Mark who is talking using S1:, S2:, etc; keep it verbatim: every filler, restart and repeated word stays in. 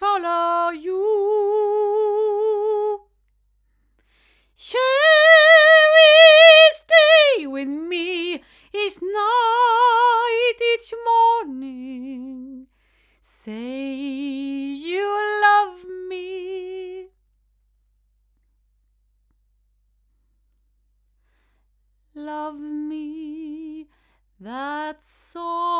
S1: follow you. Shall we stay with me each night, each morning? Say you love me. Love me, that's all.